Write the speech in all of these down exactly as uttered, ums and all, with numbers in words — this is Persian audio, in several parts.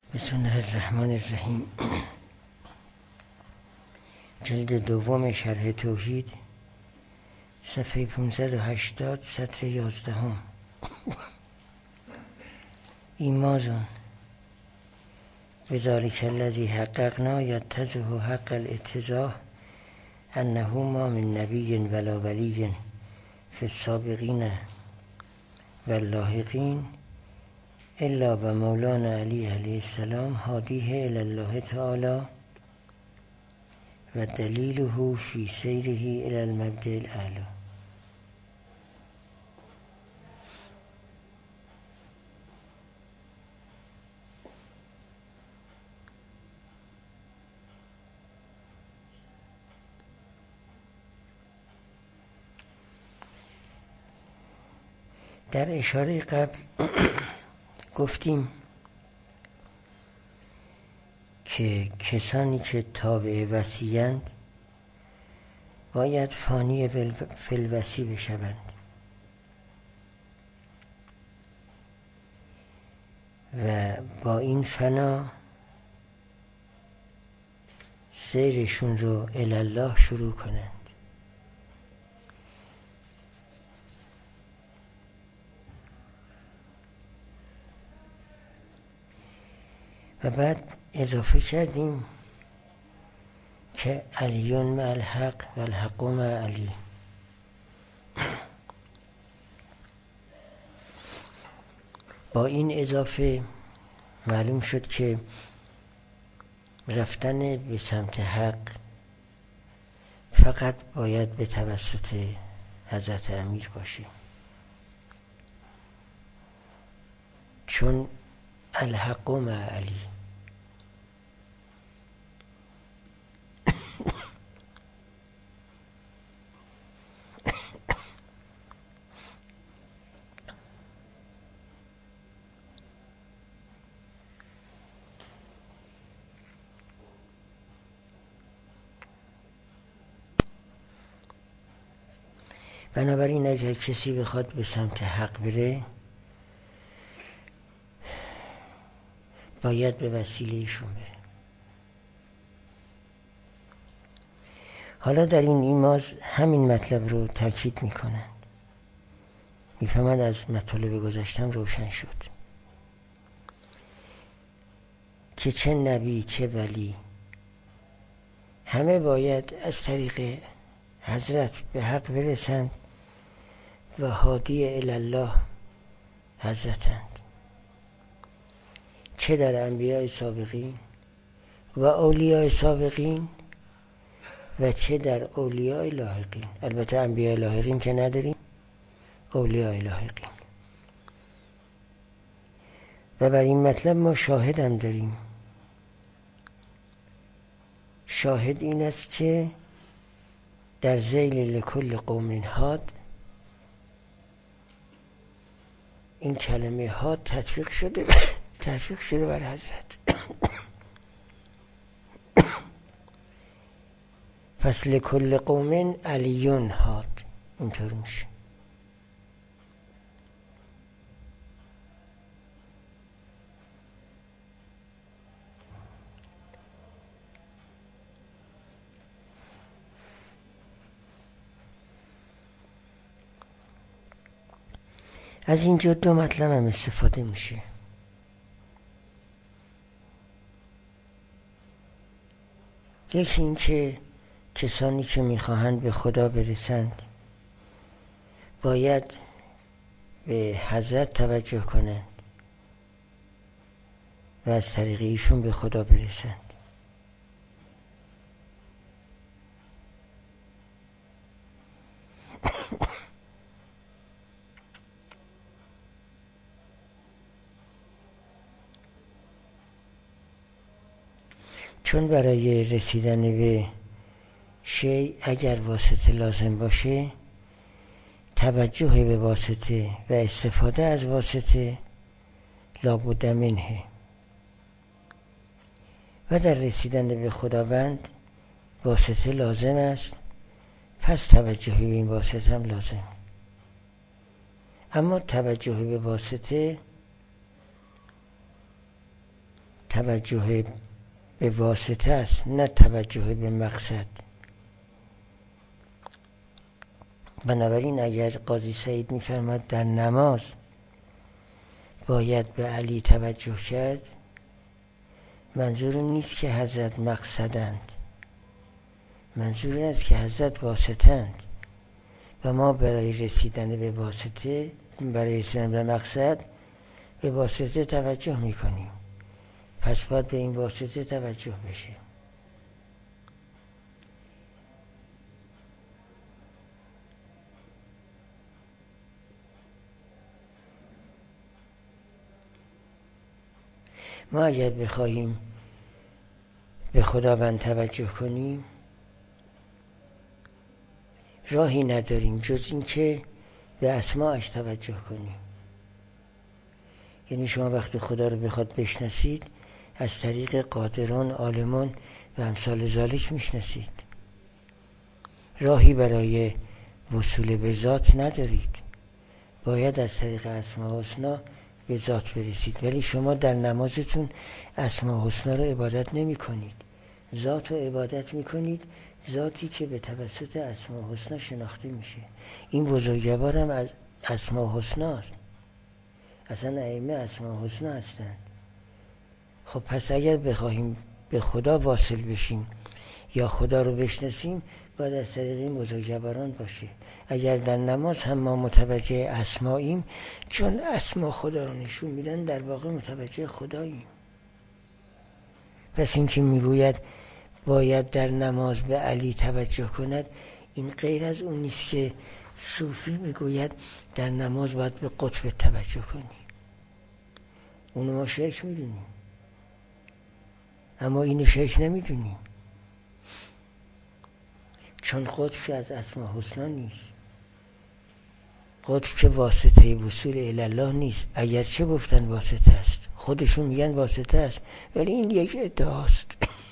بسم الله الرحمن الرحیم. جلد دوم شرح توحید، صفحه پانصد و هشتاد، سطر یازدهم. ایمازون بذالک الذی حققنا یتضح حق الاتضاح انه ما من نبی ولا ولی فی السابقین واللاحقین الا به مولانا علی علیه السلام هادیه الی الله تعالی و دلیله فی سیره الی المبدأ الاعلی. در اشاره قبل گفتیم که کسانی که تابع وصی‌اند باید فانی فی الوصی بشوند و با این فنا سیرشون رو الی الله شروع کنند. و بعد اضافه کردیم که علیون مع الحق و الحق مع علی. با این اضافه معلوم شد که رفتن به سمت حق فقط باید به توسط حضرت امیر باشه، چون الحق مع علی. بنابراین اگر کسی بخواد به سمت حق بره باید به وسیله ایشون بره. حالا در این ایماز همین مطلب رو تاکید میکنند. میفهمند از مطالب گذاشتم روشن شد که چه نبی چه ولی همه باید از طریق حضرت به حق برسند و هادی الی الله حضرتند، چه در انبیاء سابقین و اولیاء سابقین و چه در اولیاء لاحقین. البته انبیاء لاحقین که نداریم، اولیاء لاحقین. و بر این مطلب ما شاهد هم داریم. شاهد این است که در ذیل لکل قوم هاد این کلمه هاد تطبیق شده تطبیق شده بر حضرت. پس لکل قوم علیون هاد اینطور میشه. از اینجا دو مطلب هم استفاده میشه. یکی این که کسانی که میخواهند به خدا برسند باید به حضرت توجه کنند و از طریق ایشون به خدا برسند. چون برای رسیدن به شیء اگر واسطه لازم باشه، توجه به واسطه و استفاده از واسطه لابد منه. و در رسیدن به خداوند واسطه لازم است، پس توجه به این واسطه هم لازم. اما توجه به واسطه توجه به واسطه است، نه توجه به مقصد. بنابراین اگر قاضی سعید می‌فرماد در نماز باید به علی توجه کرد، منظور نیست که حضرت مقصدند، منظور این است که حضرت واسطند و ما برای رسیدن به واسطه، برای رسیدن به مقصد به واسطه توجه میکنیم. پس باید به این واسطه توجه بشه. ما اگر بخواهیم به خداوند توجه کنیم راهی نداریم جز این که به اسماءش توجه کنیم. یعنی شما وقتی خدا رو بخواد بشناسید از طریق قادران، عالمان و امثال ذالک میشناسید. راهی برای وصول به ذات ندارید، باید از طریق اسماء و حسنا به ذات برسید. ولی شما در نمازتون اسماء و حسنا رو عبادت نمی کنید، ذات رو عبادت می کنید، ذاتی که به توسط اسماء و حسنا شناخته میشه. این بزرگوار هم از اسماء و حسناست، اصلا ائمه اسماء و حسنا هستند. خب پس اگر بخواهیم به خدا واصل بشیم یا خدا رو بشناسیم باید از طریق این بزرگواران باشه. اگر در نماز هم ما متوجه اسماییم، چون اسما خدا رو نشون میدن، در واقع متوجه خداییم. پس این که میگوید باید در نماز به علی توجه کند، این غیر از اون نیست که صوفی میگوید در نماز باید به قطب توجه کنی. اونو ما شرک میدونیم، اما اینو شرک نمیدونیم، چون قطب که از اسماء حسنا نیست، قطب که واسطه وصول الله نیست. اگر چه گفتن واسطه است، خودشون میگن واسطه است، ولی این یک ادعاست.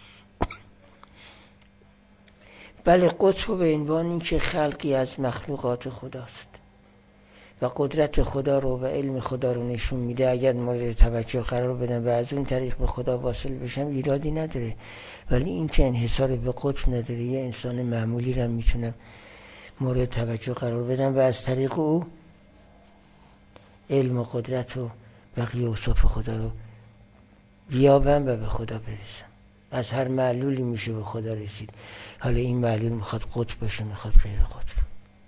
بله، قطب به عنوان این که خلقی از مخلوقات خداست و قدرت خدا رو و علم خدا رو نشون میده. اگر مورد توجه قرار بدن و از اون طریق به خدا واصل بشم ایرادی نداره. ولی این که انحصار به قطب نداره، یه انسان معمولی رو میتونم مورد توجه قرار بدم و از طریق او علم و قدرت و بقیه اوصاف خدا رو بیابم و به خدا برسم. از هر معلولی میشه به خدا رسید. حالا این معلول میخواد قطب باشه، میخواد غیر قطب.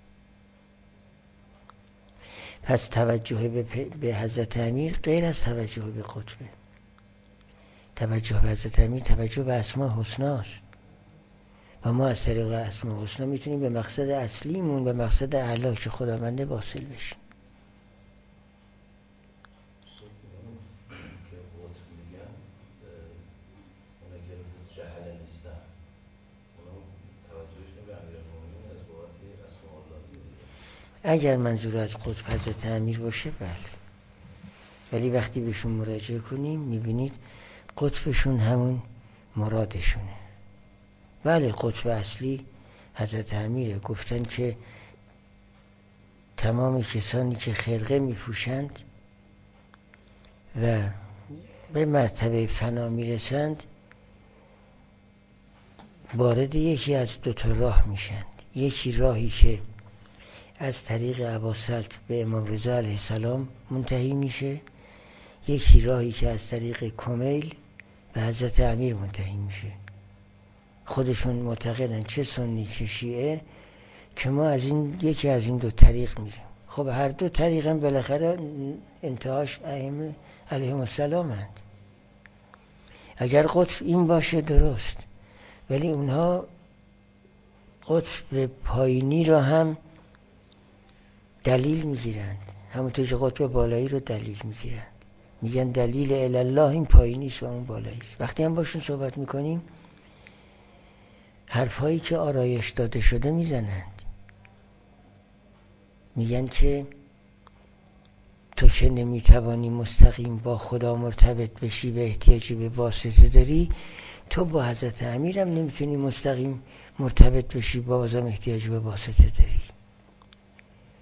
پس توجه به, به حضرت امیر غیر از توجه به قطبه. توجه به حضرت امیر توجه به اسماء حسناست و ما از طریق اسماء حسنا میتونیم به مقصد اصلیمون، به مقصد اعلی که خداونده واصل بشیم. اگر منظور از قطب حضرت امیر باشه بله، ولی وقتی بهشون مراجعه کنیم میبینید قطبشون همون مرادشونه. بله، قطب اصلی حضرت امیره. گفتن که تمام کسانی که خرقه میپوشند و به مرتبه فنا میرسند وارد یکی از دو تا راه میشن. یکی راهی که از طریق اباسط به امام رضا علیه السلام منتهی میشه، یکی راهی که از طریق کمیل به حضرت امیر منتهی میشه. خودشون معتقدن چه سنی چه شیعه که ما از این یکی از این دو طریق میریم. خب هر دو طریق هم بالاخره انتهاش ائمه علیهم السلام هست. اگر قطب این باشه درست، ولی اونها قطب پایینی رو هم دلیل میگیرند، همونطور که قطب بالایی رو دلیل میگیرند. میگن دلیل الله این پایینیست و اون بالاییست. وقتی هم باشون صحبت میکنیم حرفایی که آرایش داده شده میزنند. میگن که تو که نمیتوانی مستقیم با خدا مرتبط بشی و احتیاجی به واسطه داری، تو با حضرت امیرم نمیتونی مستقیم مرتبط بشی، بازم احتیاجی به واسطه داری.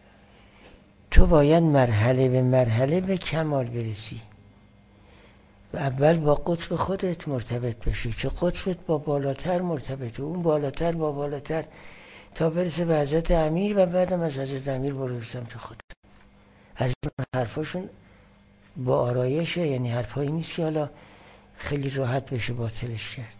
تو باید مرحله به مرحله به کمال برسی اول با قطب خودت مرتبط بشی که قطبت با بالاتر مرتبطه، اون بالاتر با بالاتر، تا برسه به حضرت امیر و بعدم از حضرت امیر برو سمت خود. از حرفاشون با آرایشه، یعنی حرفایی نیست که حالا خیلی راحت بشه باطلش کرد.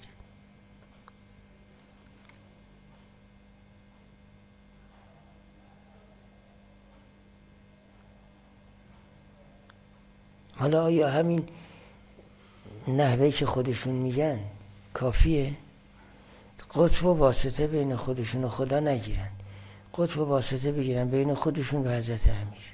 حالا آیا همین نحوهی که خودشون میگن کافیه؟ قطب و واسطه بین خودشون و خدا نگیرن، قطب و واسطه بگیرن بین خودشون و حضرت امیر،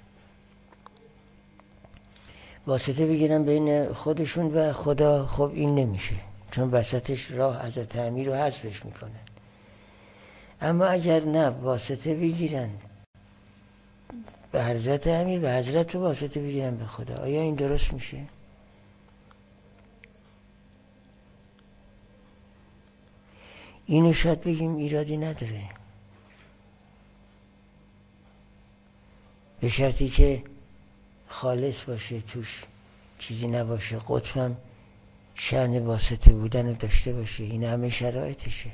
واسطه بگیرن بین خودشون و خدا. خب این نمیشه، چون وسطش راه حضرت امیر رو حذفش میکنن. اما اگر نه واسطه بگیرن به حضرت امیر و حضرت رو واسطه بگیرن به خدا، آیا این درست میشه؟ اینو شاید بگیم ایرادی نداره، به شرطی که خالص باشه، توش چیزی نباشه، قطبم شأن واسطه بودن رو داشته باشه. این همه شرایطشه.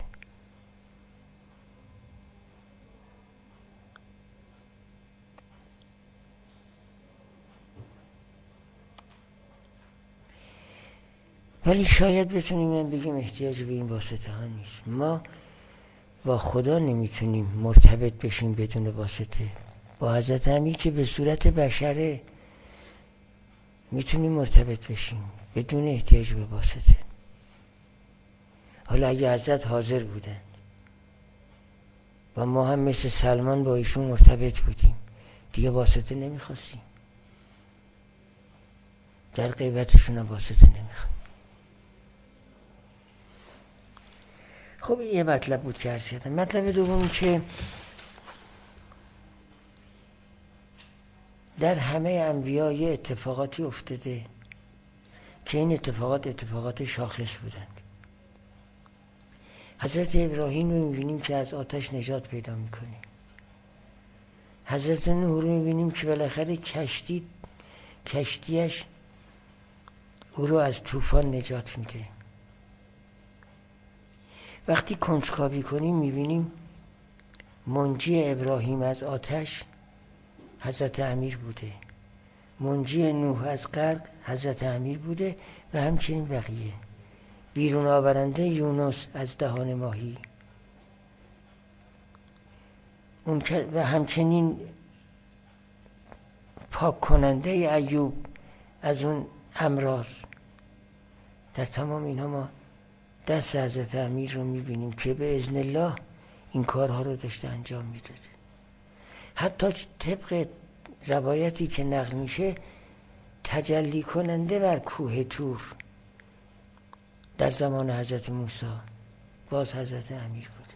ولی شاید بتونیم بگیم احتیاج به این واسطه ها نیست. ما با خدا نمیتونیم مرتبط بشیم بدون واسطه. با حضرت امیر که به صورت بشره میتونیم مرتبط بشیم بدون احتیاج به واسطه. حالا اگه حضرت حاضر بودن و ما هم مثل سلمان با ایشون مرتبط بودیم، دیگه واسطه نمیخواستیم، در غیبتشون هم واسطه نمیخواستیم. خب یه مطلب بود که عرض کردم. مطلب دومی که در همه انبیا یه اتفاقاتی افتاده که این اتفاقات اتفاقات شاخص بودند. حضرت ابراهیم رو میبینیم که از آتش نجات پیدا میکنه. حضرت نوح رو میبینیم که بالاخره کشتی کشتیش او رو از طوفان نجات میده. وقتی کنجکاوی کنیم میبینیم منجی ابراهیم از آتش حضرت امیر بوده، منجی نوح از غرق حضرت امیر بوده و همچنین بقیه. بیرون آورنده یونس از دهان ماهی اون و همچنین پاک کننده ایوب از اون امراض. در تمام اینها ما دست حضرت امیر رو میبینیم که به اذن الله این کارها رو داشته انجام میداده. حتی طبق روایتی که نقل میشه تجلی کننده بر کوه طور در زمان حضرت موسی باز حضرت امیر بود.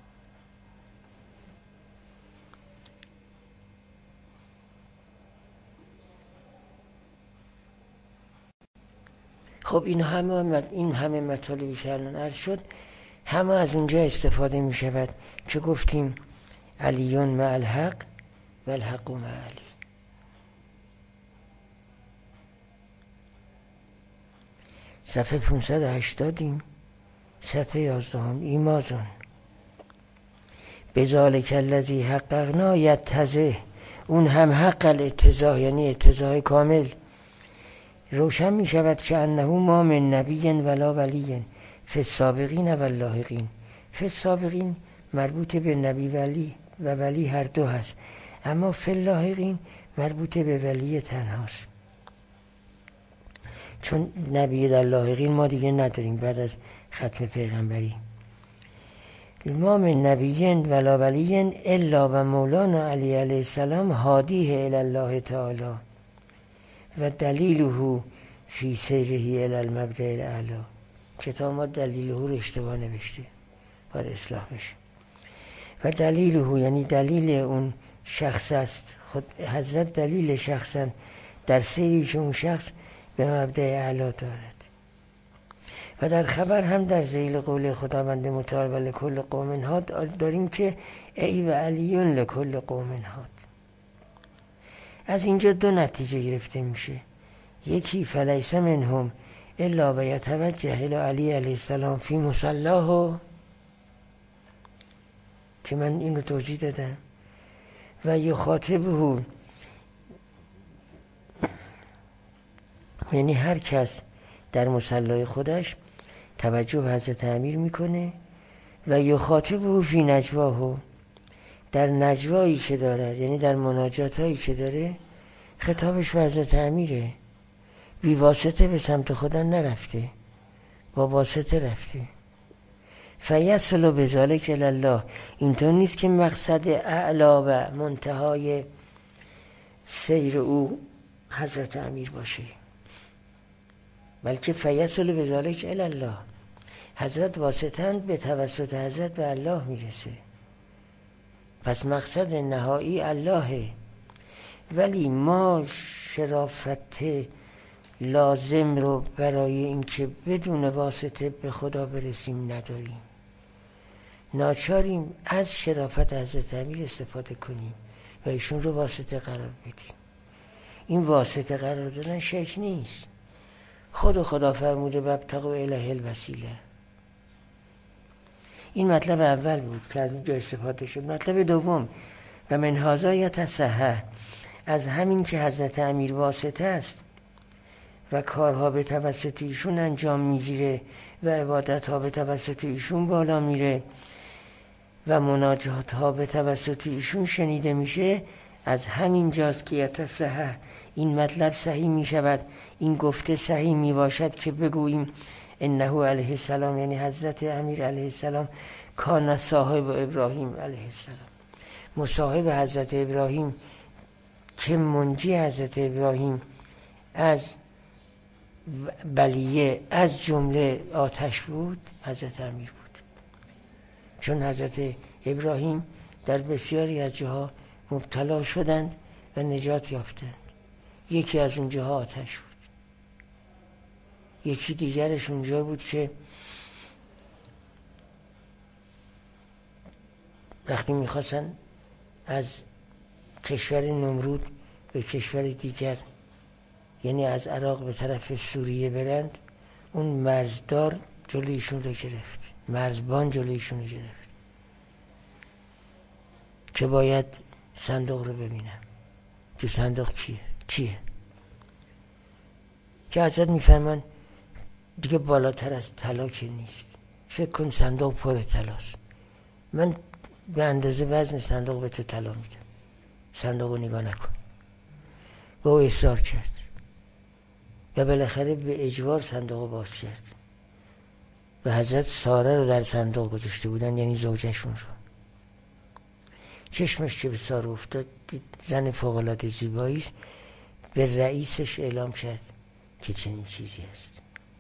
خب این همه این همه مطالبی که الان عرض شد همه از اونجا استفاده می شود که گفتیم علیون مع الحق و الحق مع علی. صفحه پانصد و هشتاد سطح یازدهم. ایمازون بذالک الذی حققنا یتضح، اون هم حق الاتضاح یعنی اتضاح کامل روشن می شود که انه ما من نبی ولا ولی فی السابقین و اللاحقین. فی السابقین مربوط به نبی ولی و ولی هر دو هست، اما فی اللاحقین مربوط به ولی تنهاست، چون نبی در لاحقین ما دیگه نداریم بعد از ختم پیغمبری. ما من نبی ولا ولی الا و مولانا علی علیه السلام هادیه الی الله تعالی و دلیله فی سیره الی المبدأ الاعلی. کتاب ما دلیله رو اشتباه نوشته، باید اصلاح بشه. و دلیله یعنی دلیل اون شخص است، خود حضرت دلیل شخصن در سیری که اون شخص به مبدأ اعلی دارد. و در خبر هم در ذیل قول خداوند متعال و لکل قوم هاد داریم که ای و علیون لکل قوم هاد. از اینجا دو نتیجه گرفته میشه. یکی فلیس منهم الا و یتوجه الی علی علیه السلام فی مصلاه، که من اینو توضیح دادم، و یخاطبه، یعنی هر کس در مصلای خودش توجه به حضرت امیر میکنه، و یخاطبه فی نجواه، در نجوایی که دارد، یعنی در مناجاتایی که داره خطابش به حضرت امیره، بی واسطه به سمت خدا نرفته، با واسطه رفته. فیصل بذالک الی الله، اینطور نیست که مقصد اعلا و منتهای سیر او حضرت امیر باشه، بلکه فیصل بذالک الی الله، حضرت واسطند، به توسط حضرت به الله میرسه، پس مقصد نهایی اللهه. ولی ما شرافت لازم رو برای اینکه بدون واسطه به خدا برسیم نداریم، ناچاریم از شرافت حضرت امیر استفاده کنیم و ایشون رو واسطه قرار بدیم. این واسطه قرار دادن شرک نیست، خود خدا فرموده وابتغوا الیه الوسیله. این مطلب اول بود که از اینجا استفاده شد. مطلب دوم، و من هذا یتصحح، از همین که حضرت امیر واسطه است و کارها به توسط ایشون انجام میگیره و عبادت ها به توسط ایشون بالا میره و مناجات ها به توسط ایشون شنیده میشه، از همین جاست که یتصحح، این مطلب صحیح میشود، این گفته صحیح میباشد که بگوییم انه علیه السلام، یعنی حضرت امیر علیه السلام، کان صاحب ابراهیم علیه السلام، مصاحب حضرت ابراهیم، که منجی حضرت ابراهیم از بلیه از جمله آتش بود، حضرت امیر بود. چون حضرت ابراهیم در بسیاری از جاها مبتلا شدند و نجات یافتند. یکی از اون جاها آتش بود، یکی دیگرش اونجا بود که وقتی میخواستن از کشور نمرود به کشور دیگر، یعنی از عراق به طرف سوریه برند، اون مرزدار جلویشون رو گرفت، مرزبان جلویشون رو گرفت که باید صندوق رو ببینم، تو صندوق کیه چیه، که حضرت میفرمان دیگه بالاتر از طلا که نیست، فکر کن صندوق پر طلاست، من به اندازه وزن صندوق به تو طلا میدم، صندوق رو نگاه نکن. با او اصرار کرد و بالاخره به اجبار صندوق رو باز کرد و حضرت ساره رو در صندوق گذاشته بودن، یعنی زوجشون رو. چشمش که به ساره افتاد، زن فوق‌العاده زیبایی است، به رئیسش اعلام کرد که چنین چیزی است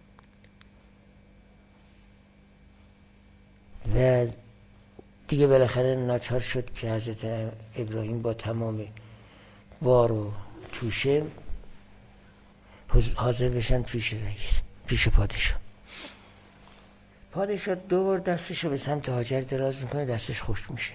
و دیگه بالاخره ناچار شد که حضرت ابراهیم با تمام بار و توشه حاضر بشن پیش رئیس، پیش پادشاه. پادشاه دو بار دستش رو به سمت هاجر دراز میکنه، دستش خشک میشه.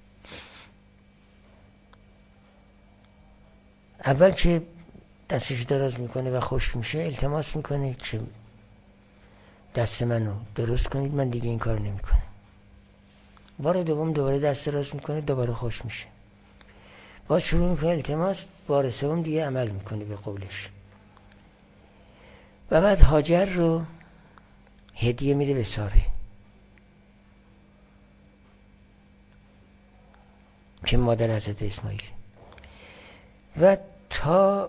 اول که دستش دراز میکنه و خشک میشه، التماس میکنه که دست منو درست کنید، من دیگه این کار نمیکنم. بار دوم دوباره دست دراز میکنه، دوباره خشک میشه. باز شروع میکنه التماس، بار سوم دیگه عمل میکنه به قولش. و بعد هاجر رو هدیه میده به ساره که مادر حضرت اسماعیل، و تا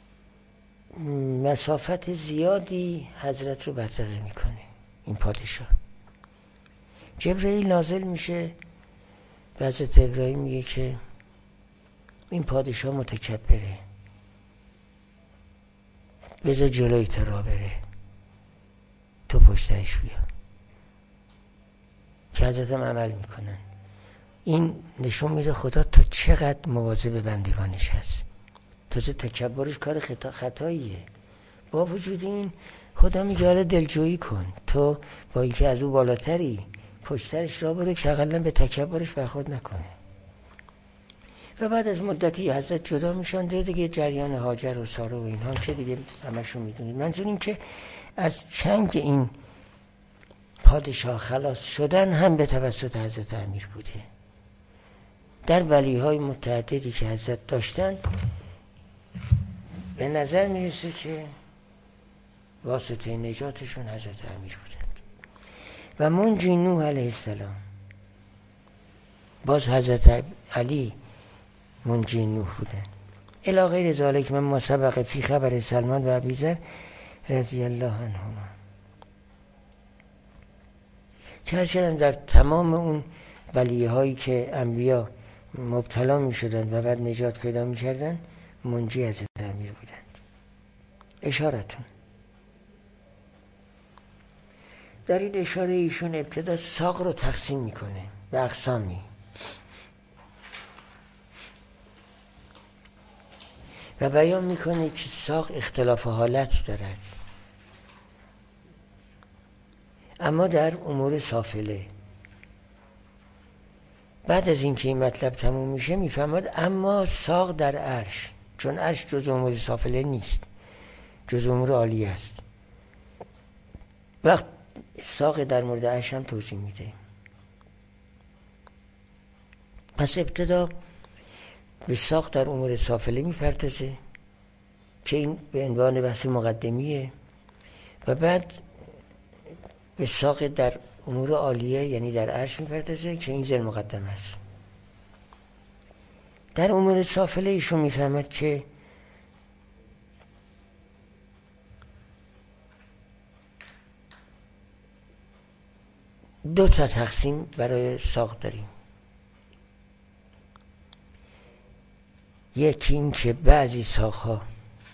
مسافت زیادی حضرت رو بدرقه میکنه. این پادشاه جبرئیل نازل میشه به حضرت ابراهیم، میگه که این پادشاه متکبره، بذار جلوی تو را بره، تو پشتش بیا. که حضرت هم عمل میکنن. این نشون میده خدا تا چقدر مواظب بندگانش هست. تازه تکبرش کار خطا خطاییه. با وجود این خدا میگه حالا دلجویی کن، تو با اینکه از او بالاتری پشترش را بره که اقلا به تکبرش برخورد نکنه. و بعد از مدتی حضرت جدا میشن، دیگه جریان هاجر و ساره و اینها که دیگه همشون میدونید. منظور این که از چنگ این پادشاه خلاص شدن هم به توسط حضرت امیر بوده. در ولیهای متعددی که حضرت داشتن به نظر میرسه که واسطه نجاتشون حضرت امیر بودند. و منجی نوح علیه السلام، باز حضرت علی منجی نوح بودند. الی غیر ذالک من ما سبق فی خبر سلمان و ابیذر رضی الله عنهما، که از کردن در تمام اون بلیه هایی که انبیا مبتلا می شدن و بعد نجات پیدا می کردن منجی حضرت امیر بودند. اشارتون در این اشاره ایشون ابتدا ساق رو تقسیم میکنه به اقسامی و بیان میکنه که ساق اختلاف حالت دارد، اما در امور سافله. بعد از اینکه این مطلب تموم میشه میفهمد اما ساق در عرش، چون عرش جز امور سافله نیست، جز امور عالی است. وقت ساق در مورد عرش هم توضیح میده. پس ابتدا به ساق در امور سافله میپردازه که این به عنوان بحث مقدمیه، و بعد به ساق در امور عالیه یعنی در عرش میپردازه که این ذل مقدم است. در امور سافله ایشون میفهمد که دو تا تقسیم برای ساق داریم. یکی این که بعضی ساقها،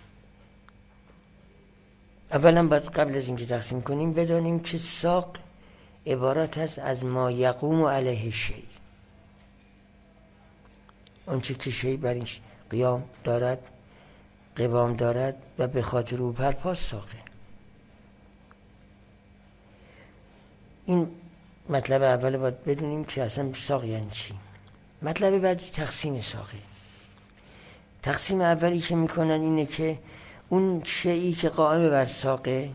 اولا باید قبل از اینکه تقسیم کنیم بدانیم که ساق عبارت است از ما یقوم علیه شیء، آنچه که شیء بر این قیام دارد، قوام دارد و به خاطر او پرپاس ساقه. این مطلب اول باید بدونیم که اصلا ساق یعنی چی. مطلب بعدی تقسیم ساقه. تقسیم اولی که میکنن اینه که اون شیئی که قائم بر ساقه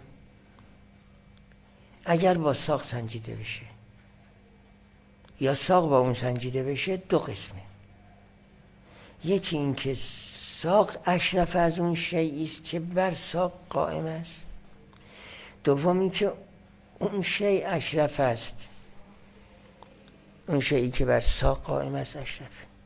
اگر با ساق سنجیده بشه یا ساق با اون سنجیده بشه دو قسمه. یکی این که ساق اشرف از اون شیئی است که بر ساق قائم است. دوم این که اون شیء اشرف است، اون شیئی که بر ساق قائم است اشرف.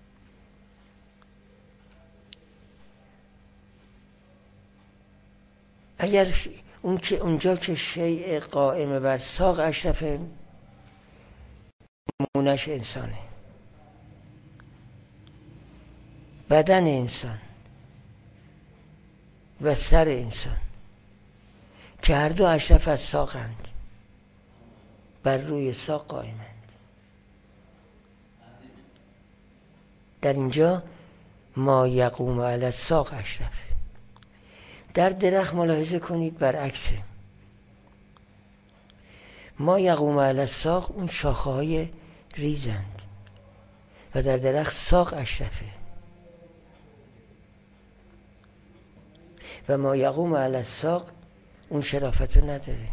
اگر اون که اونجا که شیء قائم بر ساق اشرف، نمونش انسانه، بدن انسان و سر انسان که هر دو اشرف از ساقند، بر روی ساق قائمند. در اینجا ما یقوم علی الساق اشرف. در درخت ملاحظه کنید برعکسه، ما یقوم علی الساق اون شاخه های ریزند و در درخت ساق اشرفه، و ما یقوم علی الساق اون شرافت رو نداره.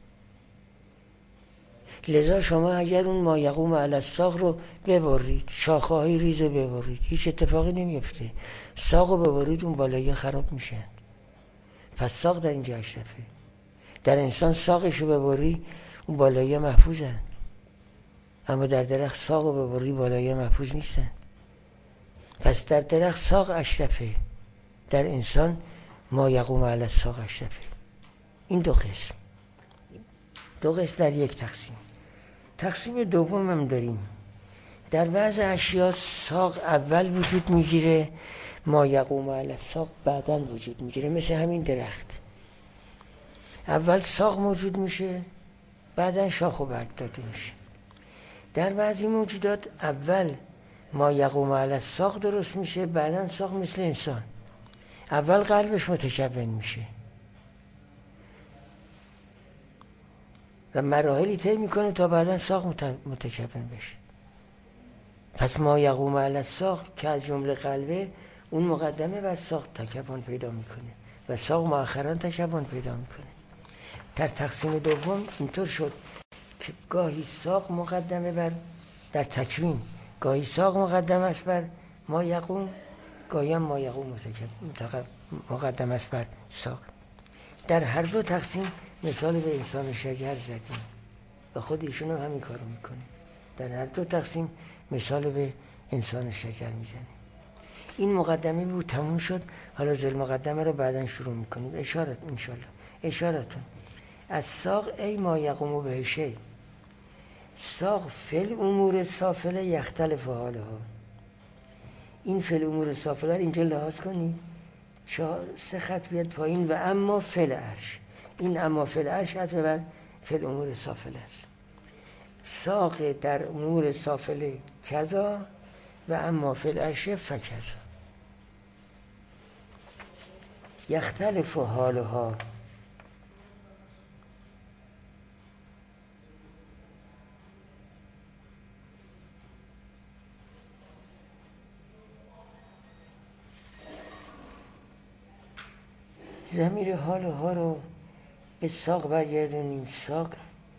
لذا شما اگر اون ما یقوم علی الساق رو ببرید، شاخه های ریز رو ببرید، هیچ اتفاقی نمیفته. ساق رو ببرید اون بالایی خراب میشه. پس ساق در اینجا اشرفه. در انسان ساقش رو ببری اون بالایی محفوظن، اما در درخت ساق رو ببری بالایی محفوظ نیستن. پس در درخت ساق اشرفه، در انسان ما یقوم علی الساق اشرفه. این دو قسم، دو قسم در یک تقسیم. تقسیم دوم هم داریم. در بعض اشیاء ساق اول وجود میگیره، ما یقوم علی الساق بعداً وجود میگیره. مثل همین درخت، اول ساق موجود میشه، بعداً شاخ و برگ داده میشه. در بعضی موجودات اول ما یقوم علی الساق درست میشه، بعداً ساق. مثل انسان اول قلبش متکون میشه و مراحلی طی میکنه تا بعداً ساق متکون بشه. پس ما یقوم علی الساق که از جمله قلبه، اون مقدمه بر ساق تکون پیدا میکنه و ساق مؤخراً تکون پیدا میکنه. در تقسیم دوم اینطور شد که گاهی ساق مقدمه بر در تکوین، گاهی ساق مقدم است بر ما یقوم، گاهی هم ما یقوم مقدم است بر ساق. در هر دو تقسیم مثال به انسان شجر زدیم و خود ایشون هم همین کارو میکنه. در هر دو تقسیم مثال به انسان شجر میزنه. این مقدمه بود، تموم شد. حالا ذل مقدمه رو بعداً شروع میکنیم. اشارت انشالله. اشارتون از ساق ای ما یقوم به شی، ساق فل امور سافله یختلف حالها. این فل امور سافله رو اینجا لحاظ کنید، چهار سه خط بیاد پایین و اما فل عرش. این اما فل عرش حتی بر فل امور سافله است. ساق در امور سافله کذا و اما فل عرش فکذا. یختلف حالها، ضمیر حالها رو به ساق برگردونیم. ساق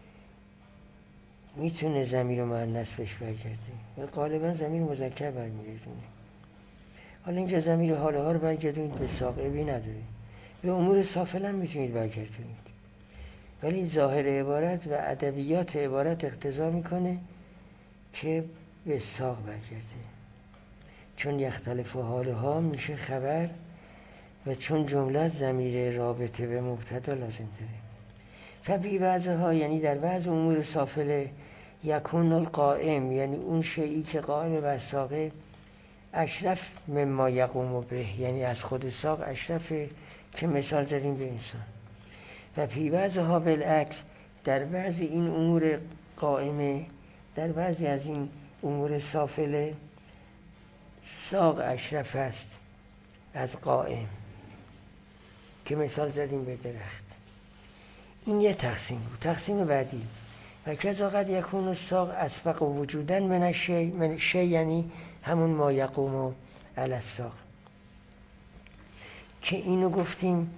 میتونه ضمیر مؤنث بهش برگرده و غالبا ضمیر مذکر برمیگردونه. حالا اینجا ضمیر حالها رو برگردونید به ساق، عیبی نداره. به امور سافل هم میتونید برگردونید، ولی ظاهر عبارت و ادبیات عبارت اقتضا میکنه که به ساق برگرده، چون یختلف حالها میشه خبر و چون جمله ضمیر رابطه به مبتدا لازم داره. فبی بعضها، یعنی در بعض امور سافله، یکون القائم، یعنی اون شیئی که قائم بر ساقه، اشرف مما یقوم به، یعنی از خود ساق اشرفه که مثال زدیم به انسان. و فی بعضها بالعکس، در بعضی این امور قائمه، در بعضی از این امور سافله، ساق اشرف است از قائم که مثال زدیم به درخت. این یه تقسیم بود. تقسیم بعدی و کذا قد یکون الساق اسبق وجودن من الشی، من شی یعنی همون ما یقوم علی الساق، که اینو گفتیم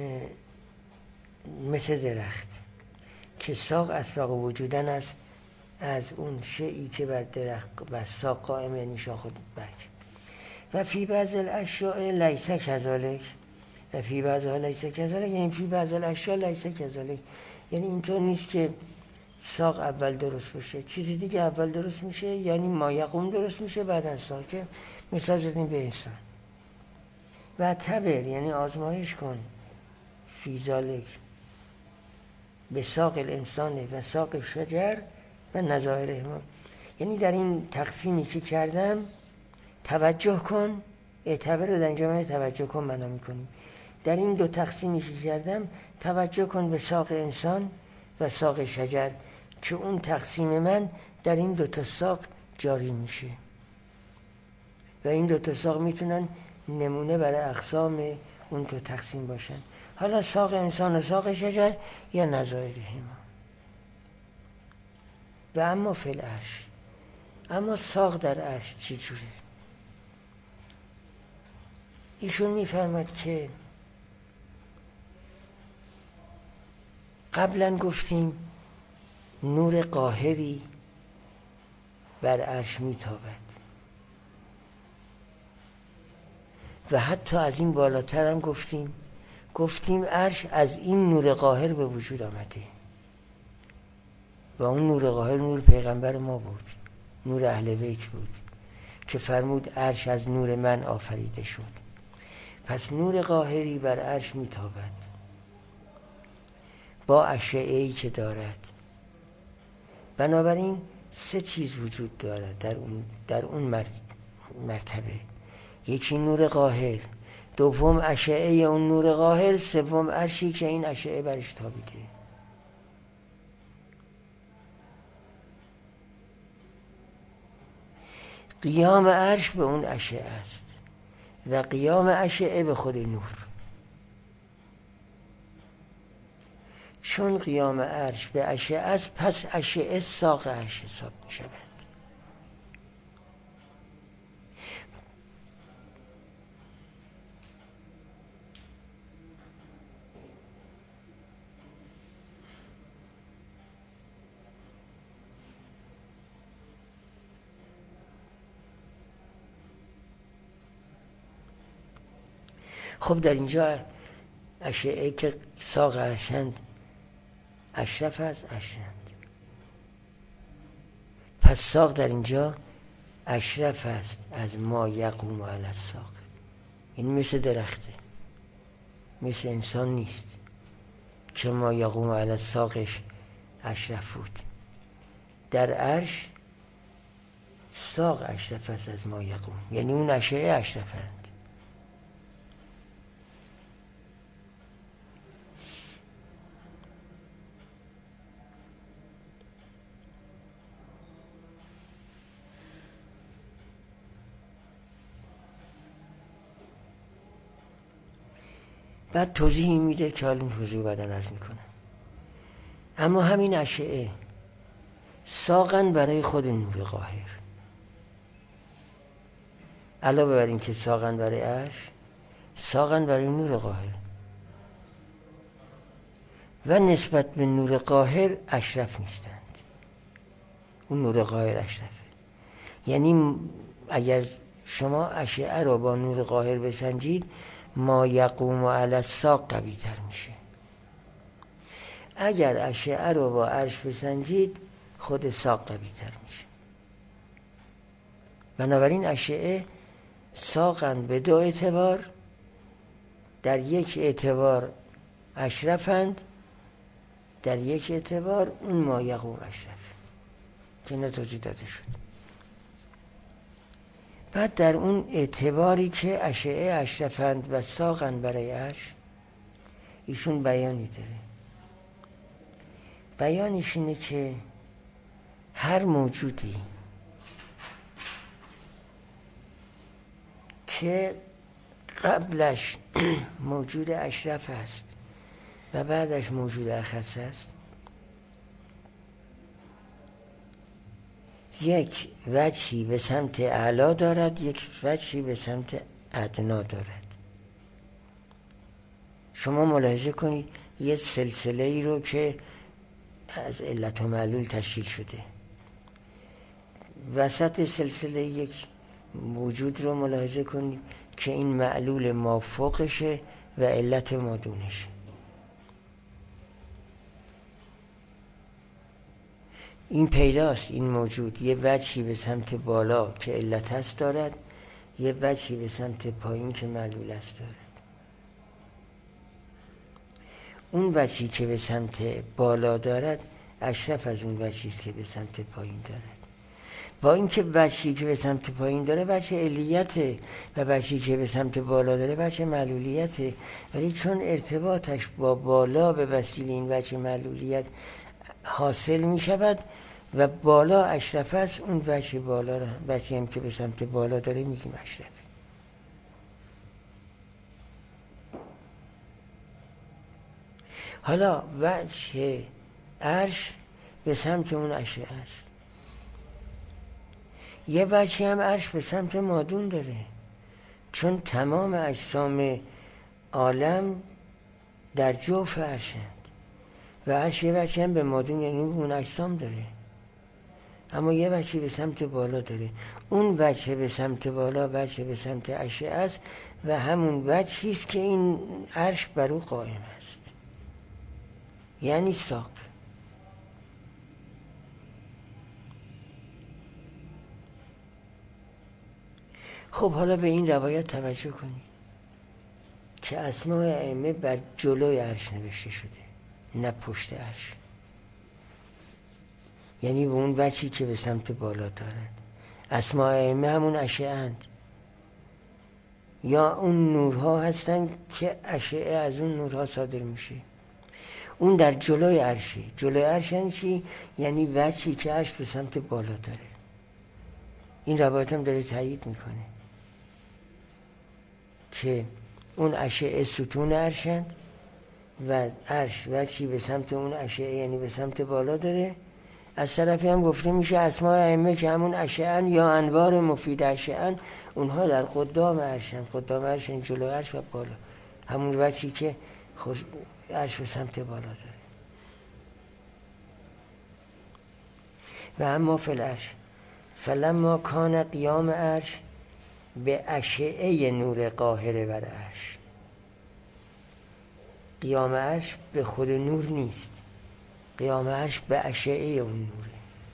مثل درخت که ساق اسبق وجودن است از اون شیئی که بر درخت بر ساق قائم، یعنی شاخ و برگ. و فی بعض الاشیاء لیس کذالک، و فی بعضها لیس کذالک، یعنی فی بعض الاشیاء لیس کذالک، یعنی اینطور نیست که ساق اول درست بشه، چیزی دیگه اول درست میشه، یعنی ما یقوم درست میشه بعدن ساق، که مثال زدیم به انسان. و تبر، یعنی آزمایش کن، فی ذالک به ساق الانسان و ساق شجر و نظائرهما، یعنی در این تقسیمی که کردم توجه کن. اعتبر رو در اینجا توجه کن معنا میکنیم. در این دو تقسیمی که کردم توجه کن به ساق انسان و ساق شجر، که اون تقسیم من در این دو تا ساق جاری میشه و این دو تا ساق میتونن نمونه برای اقسام اون دو تقسیم باشن. حالا ساق انسان و ساق شجر یا نظائرهما. و اما فی العرش، اما ساق در عرش چی جوره؟ ایشون میفرماد که قبلا گفتیم نور قاهری بر عرش میتابد و حتی از این بالاتر هم گفتیم گفتیم عرش از این نور قاهر به وجود آمده و اون نور قاهر نور پیغمبر ما بود، نور اهل بیت بود که فرمود عرش از نور من آفریده شد. پس نور قاهری بر عرش میتابد با اشعه‌ای که دارد. بنابراین سه چیز وجود دارد در اون در اون مرتبه: یکی نور قاهر، دوم اشعه اون نور قاهر، سوم عرشی که این اشعه برش تابیده. قیام عرش به اون اشعه است و قیام اشعه به خود نور. چون قیام عرش به اشعه است، پس اشعه ساق عرش حساب می شود. خب در اینجا اشعه که ساق عرشند اشرف از عرشند، پس ساق در اینجا اشرف است از ما یقوم علی الساق. این مثل درخته، مثل انسان نیست که ما یقوم علی الساقش اشرف بود. در عرش ساق اشرف است از ما یقوم، یعنی اون اشعه اشرفند. بعد توضیح میده که حالا توضیح بعداً عرض میکنم. اما همین اشعه ساقن برای خود نور قاهر، علاوه بر این که ساقن برای عرش، ساقن برای نور قاهر و نسبت به نور قاهر اشرف نیستند. اون نور قاهر اشرفه. یعنی اگر شما اشعه را با نور قاهر بسنجید، ما یقوم علی الساق قوی تر میشه. اگر اشعه را با عرش بسنجید، خود ساق قوی تر میشه. بنابراین اشعه ساقند به دو اعتبار، در یک اعتبار اشرفند، در یک اعتبار اون ما یقوم اشرف که اینا توضیح داده شد. بعد در اون اعتباری که اشعه اشرفند و ساقند برای عرش، ایشون بیانی داره. بیانش اینه که هر موجودی که قبلش موجود اشرف است و بعدش موجود اخص است، یک وجهی به سمت اعلا دارد، یک وجهی به سمت ادنا دارد. شما ملاحظه کنید یه سلسله ای رو که از علت و معلول تشکیل شده، وسط سلسله یک موجود رو ملاحظه کنید که این معلول ما فوقشه و علت ما دونشه. این پیداست، این موجود یه وجهی به سمت بالا که علت هست دارد، یه وجهی به سمت پایین که معلول هست دارد. اون وجهی که به سمت بالا دارد اشرف از اون وجهی است که به سمت پایین دارد. با اینکه وجهی که به سمت پایین داره وجه علیته و وجهی که به سمت بالا داره وجه معلولیته، ولی چون ارتباطش با بالا به وسیله این وجه معلولیت حاصل می شود و بالا اشرف است، اون وجه بالا را، وجهی هم که به سمت بالا داره میگیم اشرف. حالا وجه عرش به سمت اون اشعه است. یه وجهی هم عرش به سمت مادون داره، چون تمام اجسام عالم در جوف عرشند و عرش یه وجهی هم به مادون، یعنی اون اجسام داره. اما یه وجهی به سمت بالا داره، اون وجه به سمت بالا وجه به سمت اشعه است و همون وجهی است که این عرش بر او قائم است، یعنی ساق. خب حالا به این روایت توجه کنید که اسماء ائمه بر جلوی عرش نوشته شده، نه پشت عرش، یعنی به اون وجهی که به سمت بالا دارد. اسماء ائمه همون اشعه اند، یا اون نورها هستن که اشعه از اون نورها صادر میشه. اون در جلوی عرشه. جلوی عرش یعنی چی؟ یعنی وجهی که عرش به سمت بالا داره. این روایت هم داره تایید میکنه که اون اشعه ستون عرشند و عرش وجهی به سمت اون اشعه یعنی به سمت بالا داره. از طرفی هم گفته میشه اسماء ائمه که همون اشعه‌اند یا انوار مفید اشعه‌اند، اونها در قدام عرشند. قدام عرش این جلو عرش و بالا، همون وجهی که عرش به سمت بالا داره. و اما فی العرش فلما کان قیام عرش به اشعه نور قاهر بر عرش، قیام عرش به خود نور نیست، قیام عرش به اشعه اون نوره.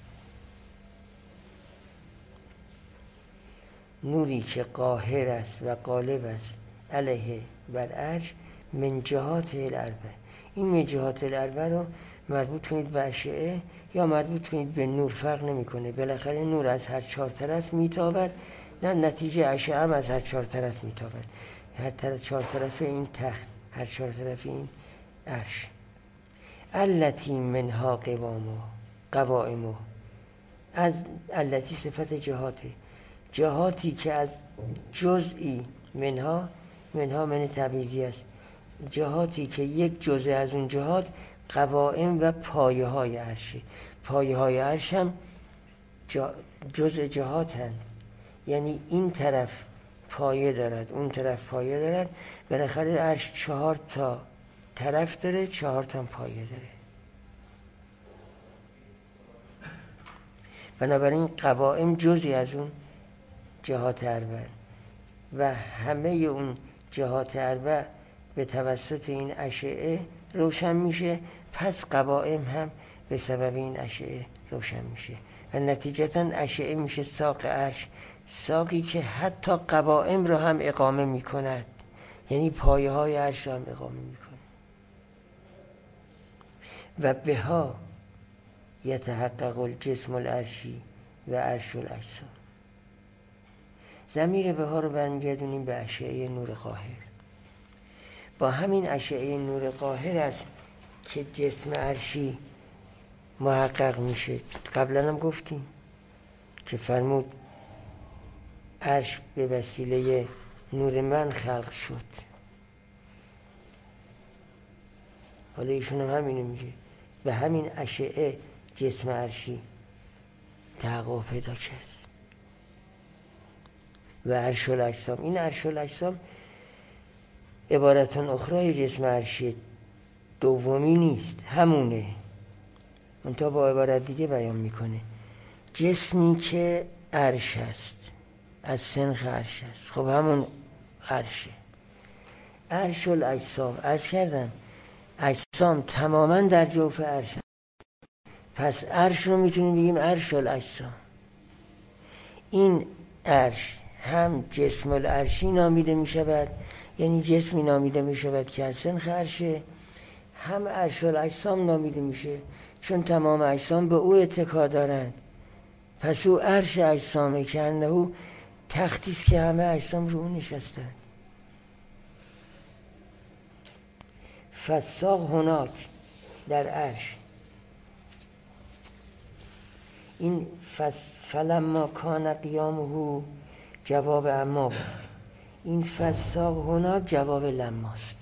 نوری که قاهر است و غالب است علیه بر عرش من جهات الاربع. این من جهات الاربع رو مربوط کنید به اشعه یا مربوط کنید به نور، فرق نمیکنه. بالاخره نور از هر چهار طرف میتابد، نه نتیجه اشعه هم از هر چهار طرف میتابد. هر چهار طرف این تخت، هر چهار طرف این عرش. التی منها قوامو قوائمو، از التی صفت جهاته، جهاتی که از جزئی منها، منها من تبعیضی است، جهاتی که یک جزء از اون جهات قوائم و پایه های عرشه. پایه های عرش هم جزء جهات هست، یعنی این طرف پایه دارد اون طرف پایه دارد. بالاخره عرش چهار تا طرف داره، چهار تا پایه داره. بنابراین قوائم جزئی از اون جهات اربع و همه اون جهات اربع به توسط این اشعه روشن میشه، پس قوائم هم به سبب این اشعه روشن میشه و نتیجتا اشعه میشه ساق عرش، ساقی که حتی قوائم رو هم اقامه میکند، یعنی پایه های عرش رو هم اقامه میکنه. و بها یتحقق الجسم العرشی و عرش الاجسام. ضمیر بها رو برمیگردونیم به اشعه نور قاهر. با همین اشعه نور قاهر است که جسم عرشی محقق میشه. قبلا هم گفتیم که فرمود عرش به وسیله نور من خلق شد. حالا ایشون هم همینو میگه، به همین اشعه جسم عرشی تحقق پیدا کرد. و عرش الاجسام، این عرش الاجسام عبارتون اخرای جسم عرشی دومی نیست، همونه، منتها با عبارت دیگه بیان میکنه. جسمی که عرش است، از سنخ عرش است، خب همون عرشه. عرش الاجسام، عرض کردم اجسام تماما در جوف عرش، پس عرش رو میتونیم بگیم عرش الاجسام. این عرش هم جسم العرشی نامیده میشود، یعنی جسمی نامیده میشود که از سنخ عرشه، هم عرش الاجسام نامیده میشه چون تمام اجسام به او اتکا دارند. پس او عرش اجسامه که انه تختی است که همه اجسام رو نشستند. فساق هناک در عرش، این فس فلما کان قیامه جواب اما بود، این فساق هناک جواب لماست.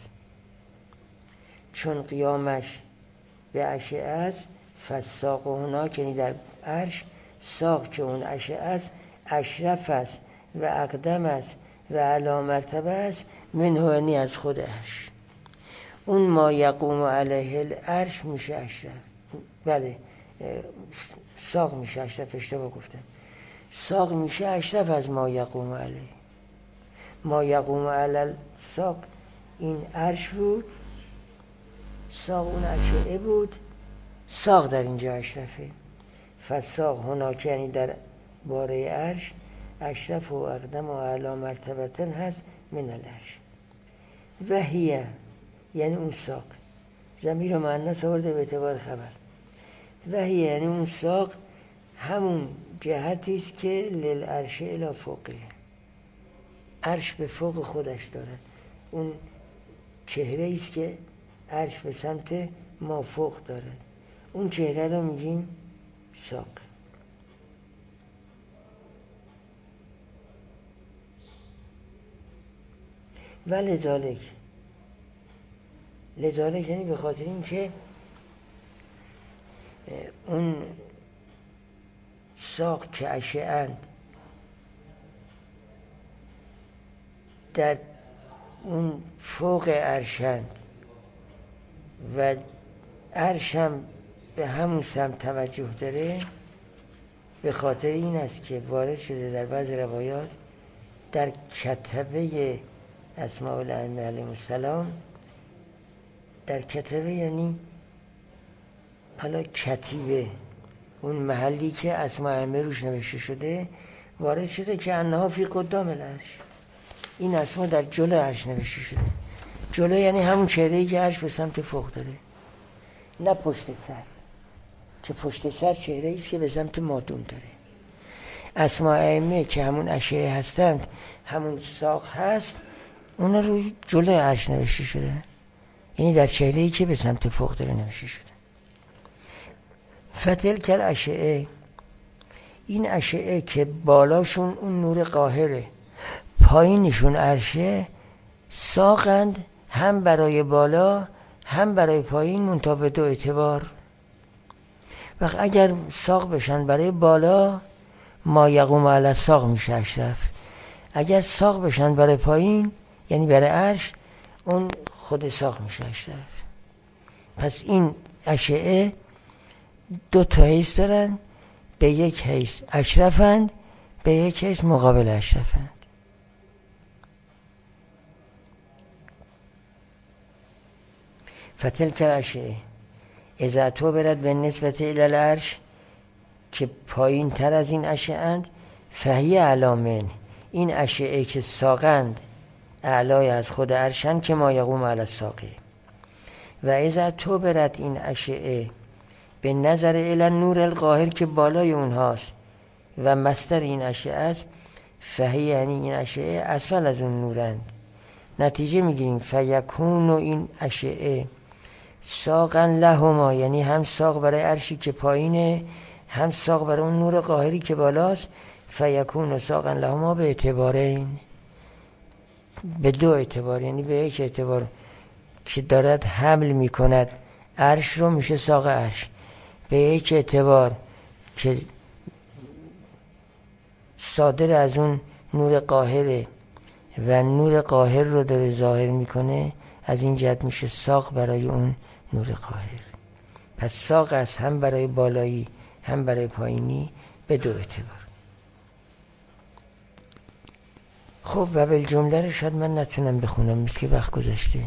چون قیامش به اشعه است، فساق هناک یعنی در عرش، ساق که اون اشعه است اشرف است و اقدم است و اعلی مرتبه است، منه یعنی از خود عرش. اون ما یقوم علیه العرش میشه اشرف، بله ساق میشه اشرف، اشتباه گفتم، ساق میشه اشرف از ما یقوم علیه. ما یقوم علی ساق این عرش بود، ساق اون اشعه بود، ساق در اینجا اشرفه. فساق هناک یعنی در باره عرش اشرف و اقدم و اعلی مرتبتن هست من العرش. و هیه یعنی اون ساق، ضمیر مؤنث آورده به اعتبار خبر. و هیه یعنی اون ساق همون جهتی است که للعرش الی فوقه، عرش به فوق خودش دارد. اون چهره است که عرش به سمت مافوق دارد، اون چهره رو میگیم ساق. و لذالک، لذالک یعنی به خاطر این که اون ساق که اشعه اند در اون فوق عرشند و عرش هم به همون سمت توجه داره، به خاطر این است که وارد شده در بعض روایات در کتبه اسماء الائمه علیهم السلام در کتبه یعنی حالا کتیبه، اون محلی که اسماء ائمه روش نوشته شده، وارد شده که انها فی قدام العرش، این اسما در جلو عرش نوشته شده. جلو یعنی همون چهره‌ای که عرش به سمت فوق داره، نه پشت سر، که پشت سر چهره‌ای است که به سمت مادون داره. اسماء ائمه که همون اشعه هستند، همون ساق هست، اونا روی جلو عرش نوشته شده، یعنی در چهره‌ای که به سمت فوق داره نوشته شده. فتلک الاشعه، این اشعه که بالاشون اون نور قاهره، پایینشون عرشه، ساقند هم برای بالا هم برای پایین، منتها به دو اعتبار. وقت اگر ساق بشن برای بالا، ما یقوم علی الساق میشه اشرف. اگر ساق بشن برای پایین یعنی برای عرش، اون خود ساق میشه اشرف. پس این اشعه دو تا حیث دارن، به یک حیث اشرفند، به یک حیث مقابل اشرفند. فتلک الاشعه اذا توبرت به نسبت الی العرش، که پایین تر از این اشعه اند، فهی علامن، این اشعه که ساقند اعلای از خود عرشن، که ما یقوم علی الساقه. و اذا توبرت، این اشعه به نظر الی نور القاهر، که بالای اونهاست و مصدر این اشعه است، فهی یعنی این اشعه اسفل از اون نورند. نتیجه میگیریم فیکون، و این اشعه ساقن لهما، یعنی هم ساق برای عرشی که پایینه، هم ساق برای اون نور قاهری که بالاست. فیکون ساقن لهما به اعتبارین، به دو اعتبار، یعنی به یک اعتبار که دارد حمل میکند عرش رو میشه ساق عرش، به یک اعتبار که صادر از اون نور قاهره و نور قاهر رو داره ظاهر میکنه، از این جهت میشه ساق برای اون نور قاهر. پس ساق است هم برای بالایی هم برای پایینی، به دو اعتبار. خب و بالجمله رو شاید من نتونم بخونم، مثل که وقت گذشته،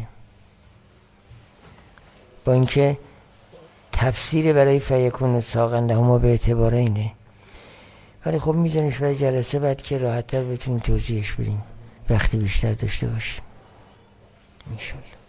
با اینکه تفسیر برای فیکون ساقن لهما به اعتبار اینه، ولی خب میزنیش برای جلسه بعد که راحت تر بتونیم توضیحش بدیم، وقتی بیشتر داشته باشیم انشالله.